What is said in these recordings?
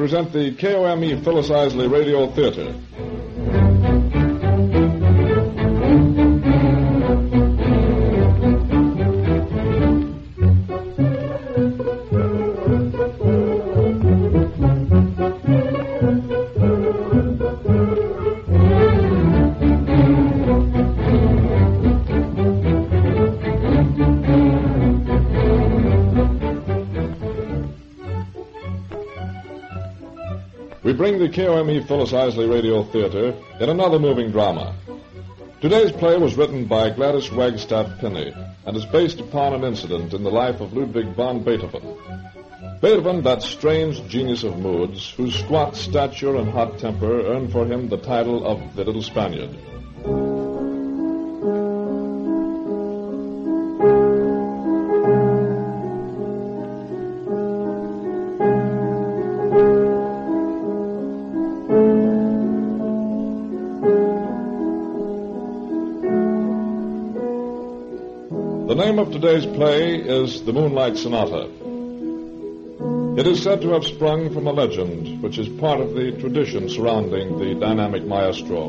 present the KOME Phyllis Isley Radio Theater. We bring the KOME Phyllis Isley Radio Theater in another moving drama. Today's play was written by Gladys Wagstaff Pinney and is based upon an incident in the life of Ludwig van Beethoven. Beethoven, that strange genius of moods, whose squat stature and hot temper earned for him the title of the Little Spaniard. The name of today's play is The Moonlight Sonata. It is said to have sprung from a legend which is part of the tradition surrounding the dynamic maestro.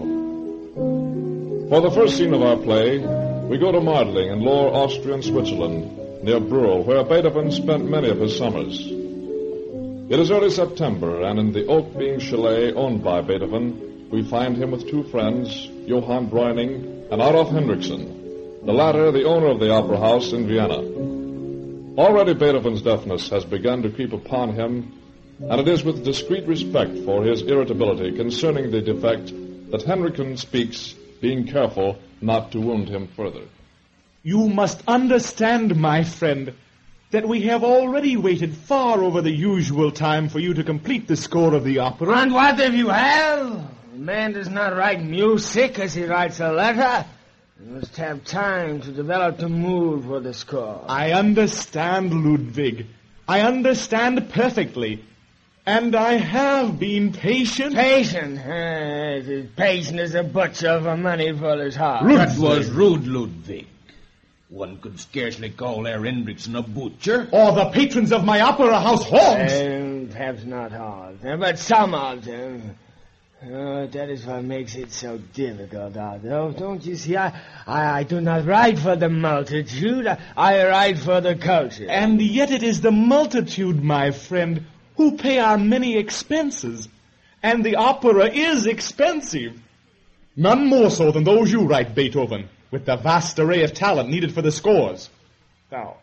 For the first scene of our play, we go to Mardling in Lower Austrian Switzerland, near Brühl, where Beethoven spent many of his summers. It is early September, and in the Oak-Beam chalet owned by Beethoven, we find him with two friends, Johann Breuning and Adolf Hendrickson, the latter the owner of the opera house in Vienna. Already Beethoven's deafness has begun to creep upon him, and it is with discreet respect for his irritability concerning the defect that Hendrickson speaks, being careful not to wound him further. You must understand, my friend, that we have already waited far over the usual time for you to complete the score of the opera. And what if you have? A man does not write music as he writes a letter. You must have time to develop the mood for the score. I understand, Ludwig. I understand perfectly. And I have been patient. Patient? Patient as a butcher of a money-fuller's heart. That was rude, Ludwig. One could scarcely call Herr Hendrickson a butcher. Or the patrons of my opera house haunts. Perhaps not all, but some of them. That is what makes it so difficult, Otto. Don't you see? I do not write for the multitude. I write for the culture. And yet it is the multitude, my friend, who pay our many expenses. And the opera is expensive. None more so than those you write, Beethoven, with the vast array of talent needed for the scores. Now,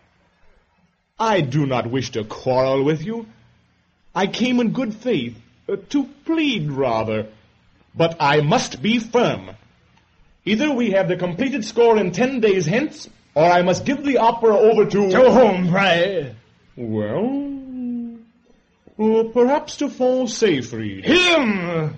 I do not wish to quarrel with you. I came in good faith. To plead, rather. But I must be firm. Either we have the completed score in 10 days hence, or I must give the opera over to... To whom, pray? Well, perhaps to von Seyfried. Him!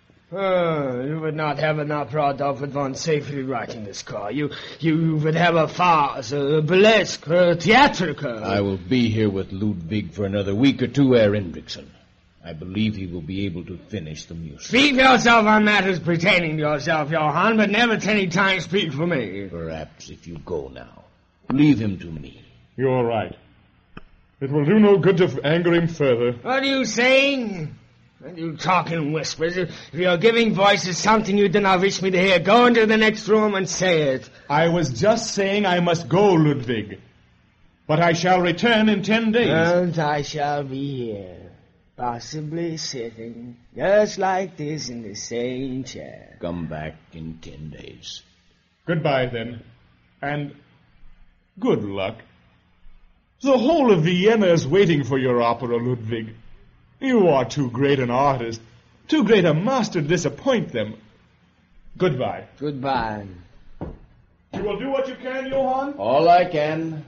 You would not have an opera out with von Seyfried writing the score. You would have a farce, a burlesque, a theatrical. I will be here with Ludwig for another week or two, Herr Hendrickson. I believe he will be able to finish the music. Speak for yourself on matters pertaining to yourself, Johann, but never at any time speak for me. Perhaps if you go now, leave him to me. You're right. It will do no good to anger him further. What are you saying? And you talk in whispers. If you're giving voice to something you do not wish me to hear, go into the next room and say it. I was just saying I must go, Ludwig. But I shall return in 10 days. And I shall be here. Possibly sitting just like this in the same chair. Come back in 10 days. Goodbye, then. And good luck. The whole of Vienna is waiting for your opera, Ludwig. You are too great an artist, too great a master to disappoint them. Goodbye. Goodbye. You will do what you can, Johann? All I can.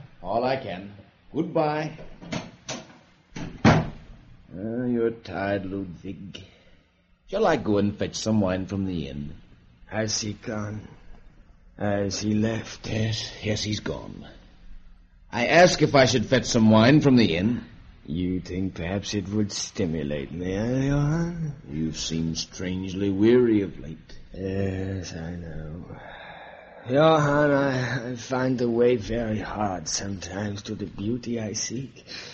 Goodbye. You're tired, Ludwig. Shall I go and fetch some wine from the inn? Has he gone? Has he left? Yes, he's gone. I asked if I should fetch some wine from the inn. You think perhaps it would stimulate me, Johann? You seem strangely weary of late. Yes, I know. Johann, I find the way very hard sometimes to the beauty I seek.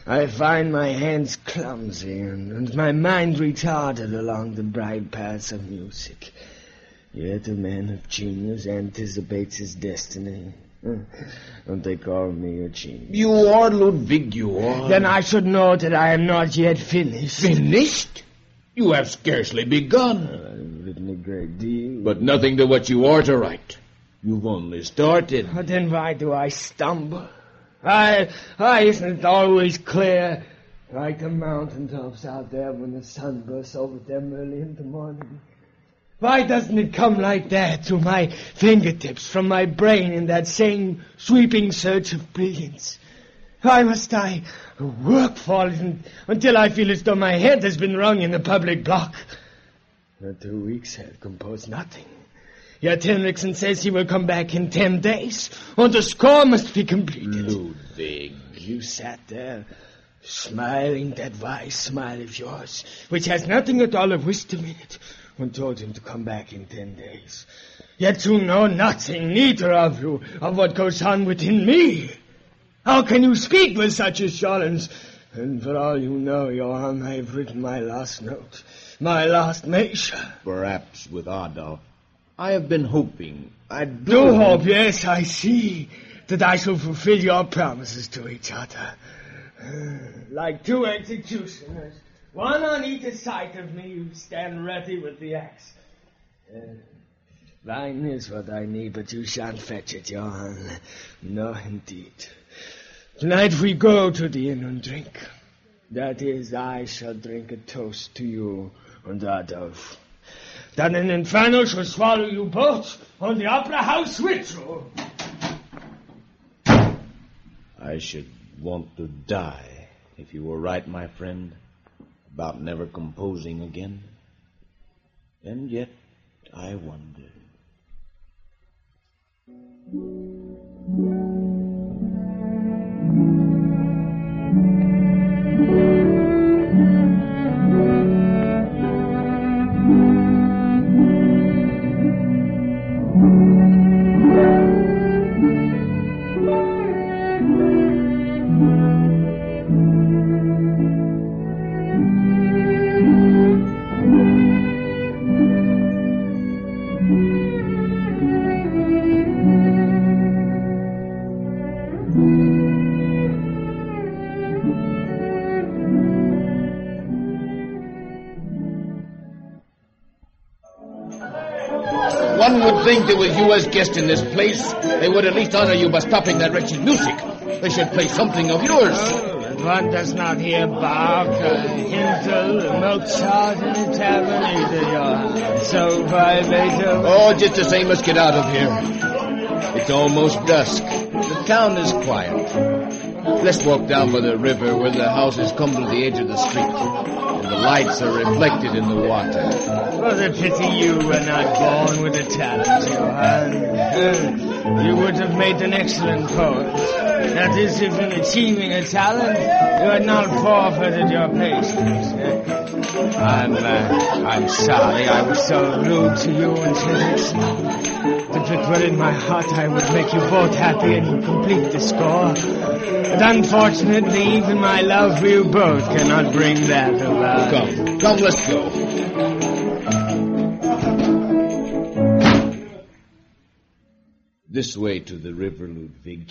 I find my hands clumsy and my mind retarded along the bright paths of music. Yet a man of genius anticipates his destiny. And they call me a genius. You are, Ludwig, you are. Then I should know that I am not yet finished. Finished? You have scarcely begun. I've written a great deal. But nothing to what you are to write. You've only started. But then why do I stumble? Why isn't it always clear? Like the mountaintops out there when the sun bursts over them early in the morning. Why doesn't it come like that to my fingertips from my brain in that same sweeping surge of brilliance? Why must I work for it until I feel as though my head has been rung in the public block? For 2 weeks I've composed nothing. Yet Henriksen says he will come back in 10 days, and the score must be completed. Ludwig. You sat there, smiling that wise smile of yours, which has nothing at all of wisdom in it, and told him to come back in 10 days. Yet you know nothing, neither of you, of what goes on within me. How can you speak with such assurance? And for all you know, Johann, I have written my last note, my last measure. Perhaps with Adolf. I have been hoping. I do hope, yes, I see, that I shall fulfill your promises to each other. Like 2 executioners, one on either side of me, you stand ready with the axe. Wine is what I need, but you shan't fetch it, Johann. No, indeed. Tonight we go to the inn and drink. That is, I shall drink a toast to you and Adolf. That an inferno shall swallow you both on the opera house with you. I should want to die if you were right, my friend, about never composing again. And yet, I wonder. One would think that with you as guest in this place, they would at least honor you by stopping that wretched music. They should play something of yours. Oh, one does not hear Bach, Handel, Mozart in a tavern either, Johann. So why Beethoven? Oh, just the same, let's get out of here. It's almost dusk. The town is quiet. Let's walk down by the river where the houses come to the edge of the street. And the lights are reflected in the water. What a pity you were not born with a talent, Johann. You would have made an excellent poet. That is, if in achieving a talent, you had not forfeited your patience. I'm sorry I was so rude to you and Henriksen. If it were in my heart, I would make you both happy and you complete the score. But unfortunately, even my love for you both cannot bring that about. Come, let's go. This way to the river, Ludwig.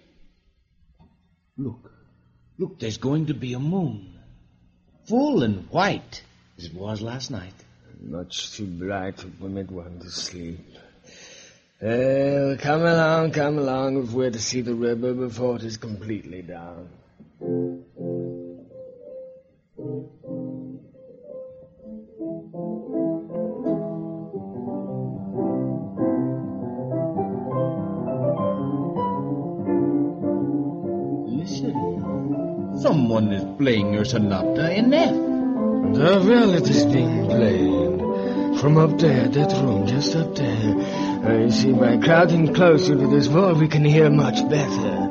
Look, there's going to be a moon. Full and white, as it was last night. Much too bright to permit one to sleep. Come along, if we're to see the river before it is completely down. Listen, someone is playing your sonata in F. Well, it is being played. From up there, that room, just up there. You see, by crowding closer to this wall, we can hear much better.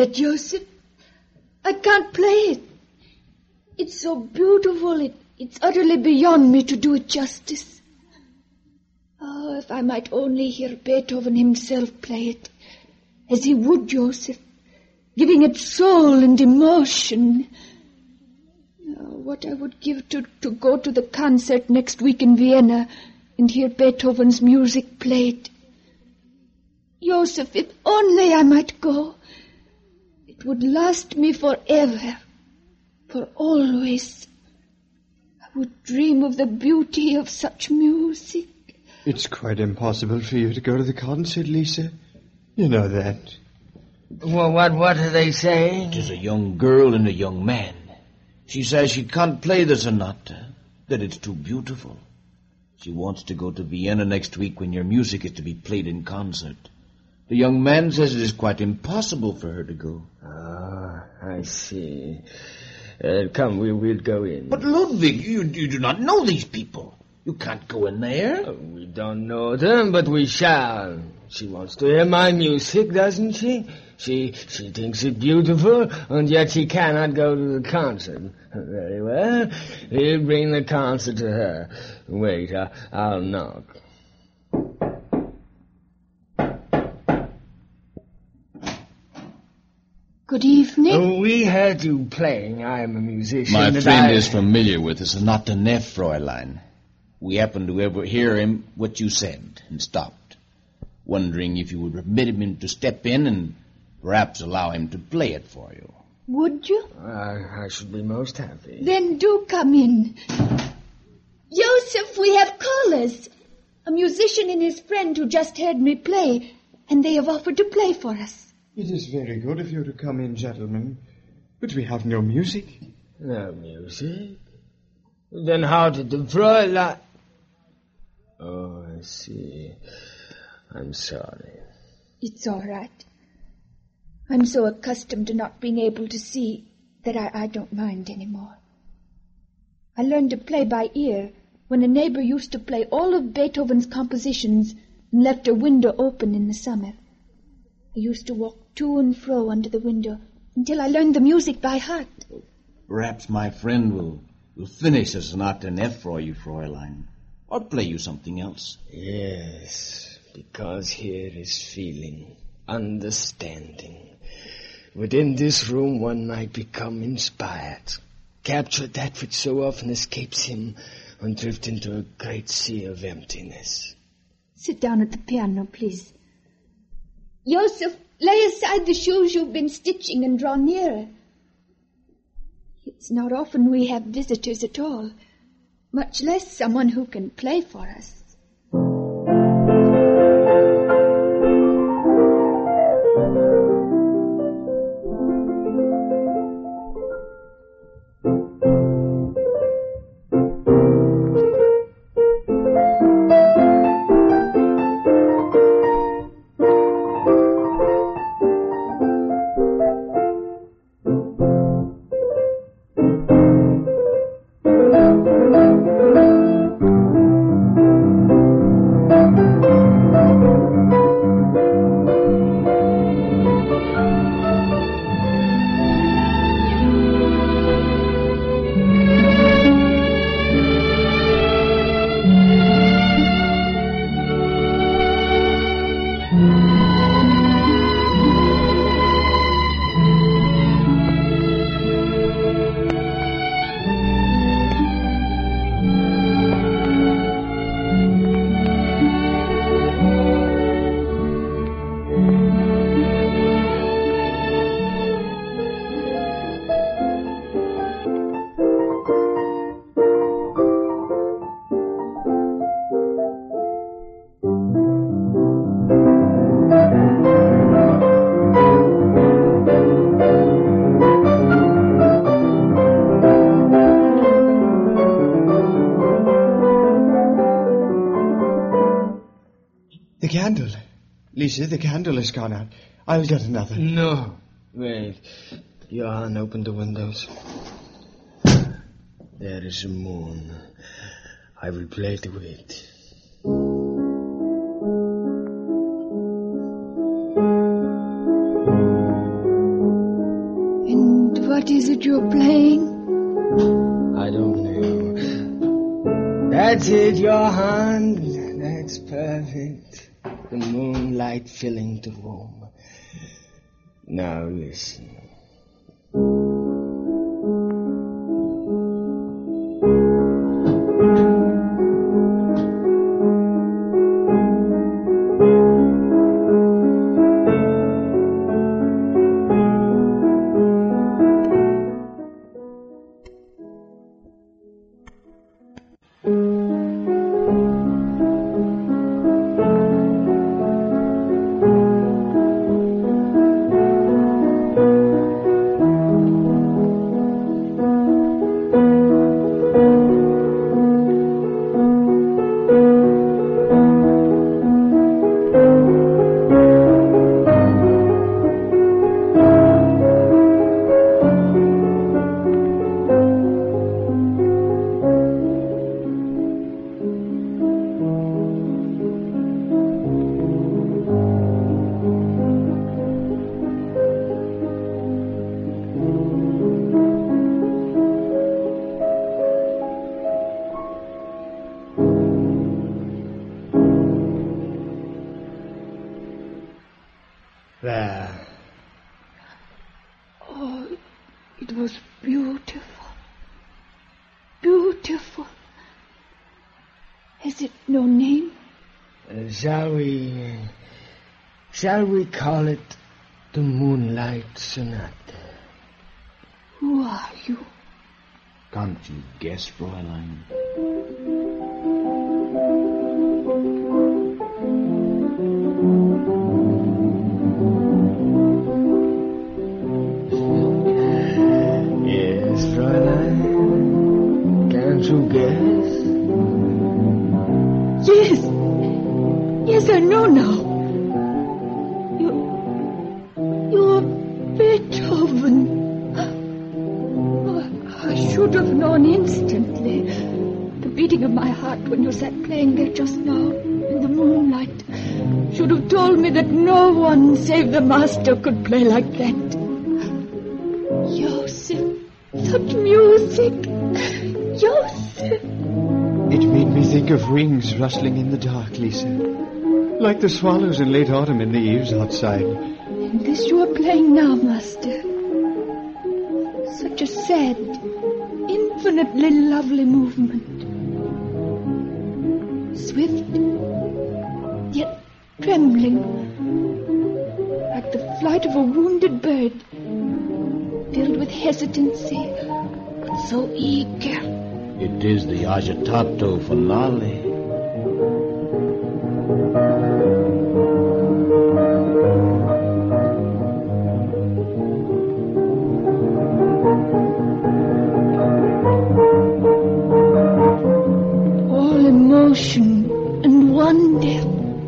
it, Joseph. I can't play it. It's so beautiful, it's utterly beyond me to do it justice. Oh, if I might only hear Beethoven himself play it, as he would, Joseph, giving it soul and emotion. Oh, what I would give to go to the concert next week in Vienna and hear Beethoven's music played. Joseph, if only I might go, it would last me forever, for always. I would dream of the beauty of such music. It's quite impossible for you to go to the concert, Lisa. You know that. Well, what are they saying? It is a young girl and a young man. She says she can't play the sonata, that it's too beautiful. She wants to go to Vienna next week when your music is to be played in concert. The young man says it is quite impossible for her to go. Ah, I see. Come, we'll go in. But Ludwig, you do not know these people. You can't go in there. We don't know them, but we shall. She wants to hear my music, doesn't she? She thinks it beautiful, and yet she cannot go to the concert. Very well. We'll bring the concert to her. Wait, I'll knock. Good evening. We heard you playing. I am a musician. My friend is familiar with the Sonata Neuf, Fräulein. We happened to overhear him what you said and stopped, wondering if you would permit him to step in and perhaps allow him to play it for you. Would you? I should be most happy. Then do come in. Joseph, we have callers. A musician and his friend who just heard me play, and they have offered to play for us. It is very good of you to come in, gentlemen, but we have no music. No music? Then how did the Fräulein... Oh, I see. I'm sorry. It's all right. I'm so accustomed to not being able to see that I don't mind anymore. I learned to play by ear when a neighbor used to play all of Beethoven's compositions and left a window open in the summer. I used to walk to and fro under the window until I learned the music by heart. Perhaps my friend will finish the Sonata Neuf for you, Fräulein, or play you something else. Yes, because here is feeling, understanding. Within this room one might become inspired, capture that which so often escapes him, and drift into a great sea of emptiness. Sit down at the piano, please. Joseph, lay aside the shoes you've been stitching and draw nearer. It's not often we have visitors at all, much less someone who can play for us. The candle. Lisa, the candle has gone out. I'll get another. No. Wait. Johann, open the windows. There is a moon. I will play to it. you're playing? I don't know. That's it, your hand. That's perfect. The moonlight filling the room. Now listen. There. Oh, it was beautiful. Beautiful. Has it no name? Shall we call it the Moonlight Sonata? Who are you? Can't you guess, Fräulein? Yes, Fräulein. Can't you guess? Yes. Yes, I know now. You're Beethoven. Oh, I should have known instantly. The beating of my heart when you sat playing there just now in the moonlight should have told me that no one save the master could play like that. Joseph, such music. Joseph. It made me think of wings rustling in the dark, Lisa. Like the swallows in late autumn in the eaves outside. And this you are playing now, master. Such a sad, infinitely lovely movement. Swift, yet trembling, like the flight of a wounded bird, filled with hesitancy, but so eager. It is the agitato finale. All emotion and wonder.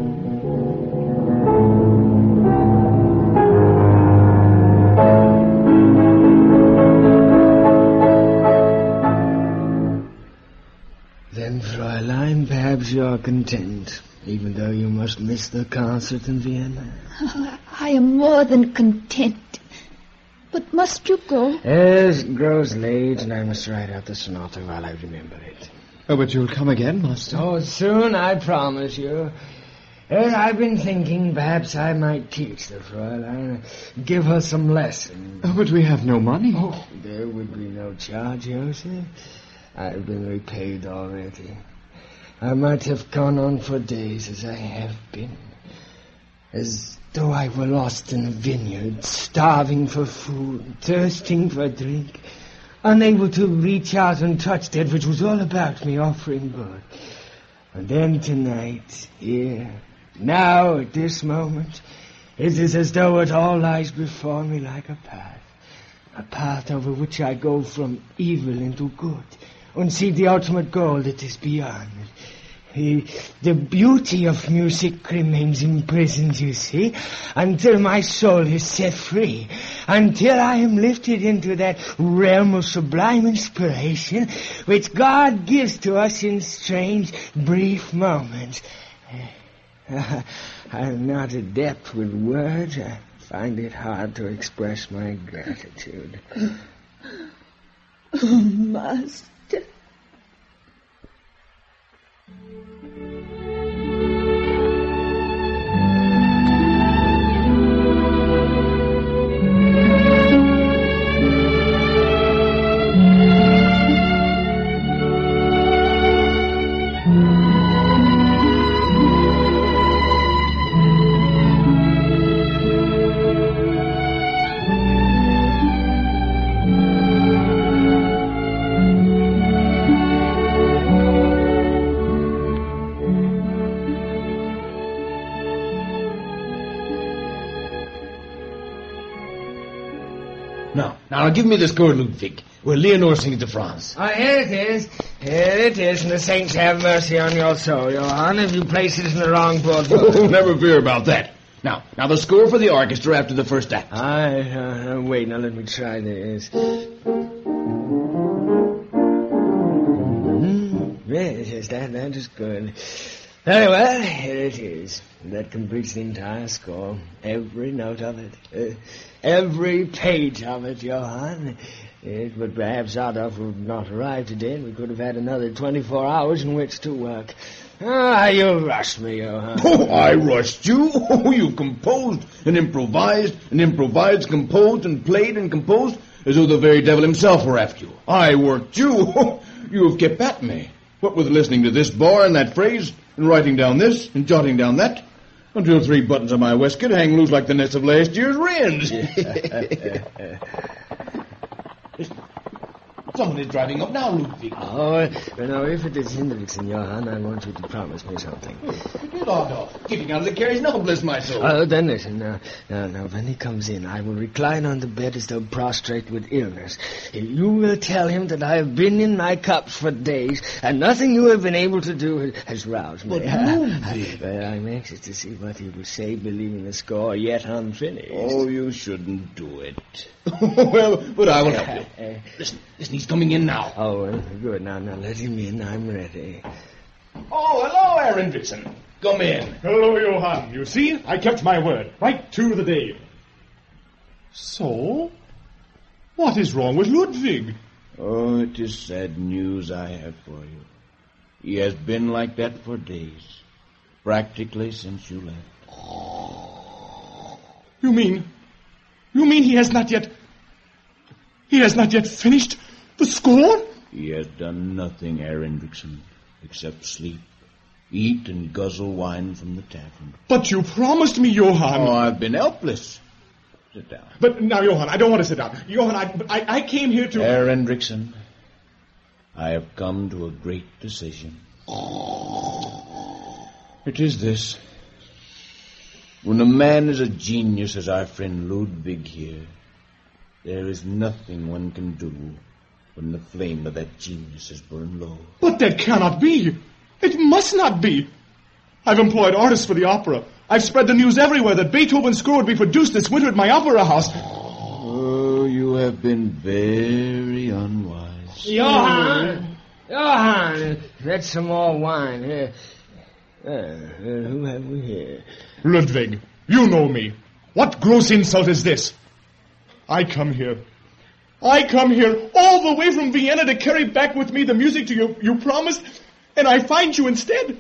Then, Fräulein, perhaps you are content, even though you must miss the concert in Vienna. I am more than content. But must you go? Yes, it grows late, and I must write out the sonata while I remember it. Oh, but you'll come again, Master. Oh, soon, I promise you. Yes, I've been thinking perhaps I might teach the Fräulein, give her some lessons. Oh, but we have no money. Oh, there would be no charge, Joseph. I've been repaid already. I might have gone on for days as I have been. As though I were lost in a vineyard, starving for food, thirsting for drink, unable to reach out and touch that which was all about me, offering good. And then tonight, here, now, at this moment, it is as though it all lies before me like a path over which I go from evil into good, and see the ultimate goal that is beyond. The beauty of music remains imprisoned, you see, until my soul is set free, until I am lifted into that realm of sublime inspiration which God gives to us in strange, brief moments. I'm not adept with words. I find it hard to express my gratitude. Oh, Master. Now, give me the score, Ludwig, where Leonore sings to Franz. Oh, here it is. Here it is, and the saints have mercy on your soul, Johann, if you place it in the wrong book. Oh, never fear about that. Now, the score for the orchestra after the first act. Wait, now let me try this. Yes, that is good. Very well, here it is. That completes the entire score. Every note of it. Every page of it, Johann. But perhaps Adolf would not arrive today, and we could have had another 24 hours in which to work. Ah, you rushed me, Johann. Oh, I rushed you? Oh, you composed and improvised, composed and played and composed, as though the very devil himself were after you. I worked you. Oh, you have kept at me. What with listening to this bar and that phrase, and writing down this, and jotting down that, until 3 buttons of my waistcoat hang loose like the nets of last year's wrens. Someone is driving up now, Ludwig. Oh, now, if it is Hendrickson, Johann, I want you to promise me something. Getting out of the carriage now, bless my soul. Oh, then listen. Now, when he comes in, I will recline on the bed as though prostrate with illness. You will tell him that I have been in my cups for days, and nothing you have been able to do has roused me. But I'm anxious to see what he will say, believing the score yet unfinished. Oh, you shouldn't do it. Well, but I will help you. Listen, he's coming in now. Oh, well, good. Now let him in. I'm ready. Oh, hello, Herr Hendrickson. Come in. Hello, Johann. You see, I kept my word. Right to the day. So? What is wrong with Ludwig? Oh, it is sad news I have for you. He has been like that for days. Practically since you left. You mean he has not yet... He has not yet finished the score? He has done nothing, Herr Hendrickson, except sleep, eat, and guzzle wine from the tavern. But you promised me, Johann. Oh, I've been helpless. Sit down. But now, Johann, I don't want to sit down. Johann, I came here to... Herr Hendrickson, I have come to a great decision. It is this. When a man is a genius, as our friend Ludwig here, there is nothing one can do when the flame of that genius is burned low. But that cannot be. It must not be. I've employed artists for the opera. I've spread the news everywhere that Beethoven's score would be produced this winter at my opera house. Oh, you have been very unwise. Johann, get some more wine. Here. Who have we here? Ludwig, you know me. What gross insult is this? I come here all the way from Vienna to carry back with me the music to you promised, and I find you instead.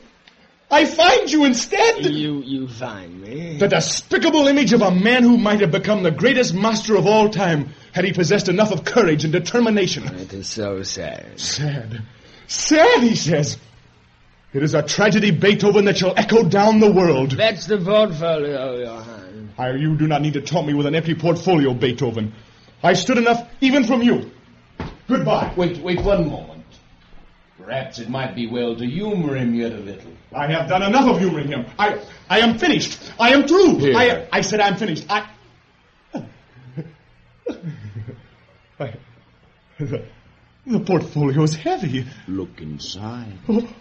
You find me? The despicable image of a man who might have become the greatest master of all time had he possessed enough of courage and determination. It is so sad. Sad, he says. It is a tragedy, Beethoven, that shall echo down the world. That's the portfolio, Johann. You do not need to taunt me with an empty portfolio, Beethoven. I stood enough even from you. Goodbye. Wait 1 moment. Perhaps it might be well to humor him yet a little. I have done enough of humoring him. I am finished. I am through. Here. I said I'm finished. The portfolio is heavy. Look inside.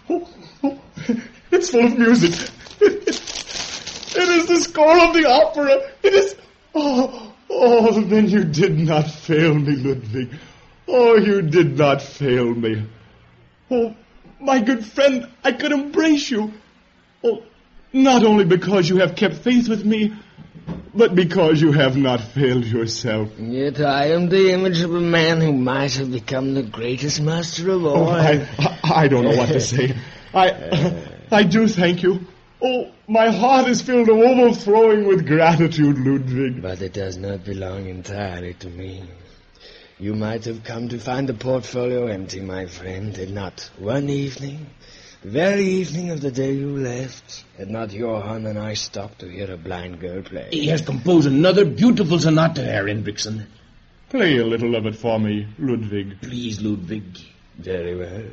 It's full of music. It is the score of the opera. It is... Oh, then you did not fail me, Ludwig. Oh, you did not fail me. Oh, my good friend, I could embrace you. Oh, not only because you have kept faith with me, but because you have not failed yourself. Yet I am the image of a man who might have become the greatest master of all. I don't know what to say. I do thank you. Oh, my heart is filled to overflowing with gratitude, Ludwig. But it does not belong entirely to me. You might have come to find the portfolio empty, my friend, and not one evening, the very evening of the day you left, had not Johann and I stopped to hear a blind girl play. He has composed another beautiful sonata, Herr Hendrickson. Play a little of it for me, Ludwig. Please, Ludwig. Very well.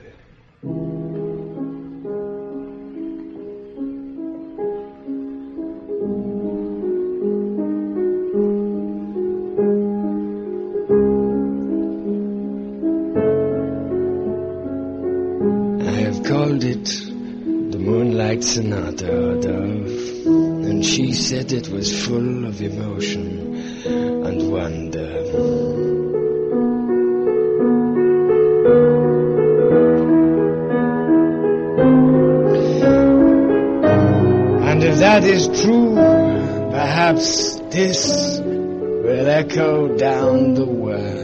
Called it the Moonlight Sonata, Adolf, and she said it was full of emotion and wonder. And if that is true, perhaps this will echo down the world.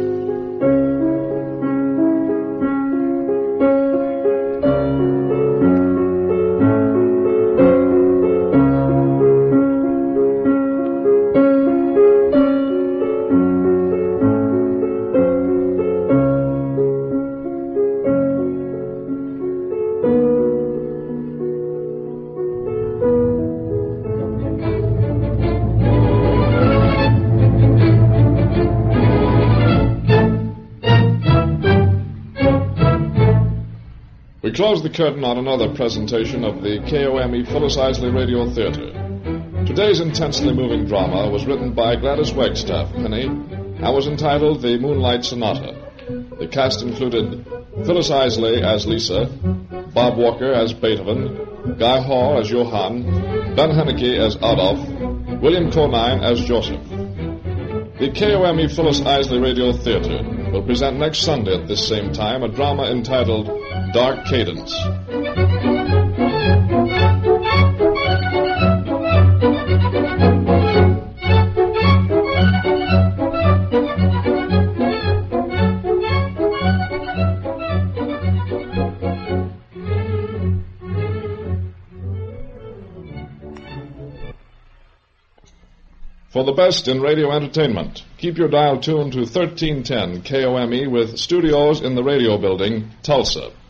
We close the curtain on another presentation of the KOME Phyllis Isley Radio Theater. Today's intensely moving drama was written by Gladys Wagstaff Penny and was entitled The Moonlight Sonata. The cast included Phyllis Isley as Lisa, Bob Walker as Beethoven, Guy Hall as Johann, Ben Henneke as Adolf, William Conine as Joseph. The KOME Phyllis Isley Radio Theater will present next Sunday at this same time a drama entitled Dark Cadence. For the best in radio entertainment, keep your dial tuned to 1310 KOME with studios in the radio building, Tulsa.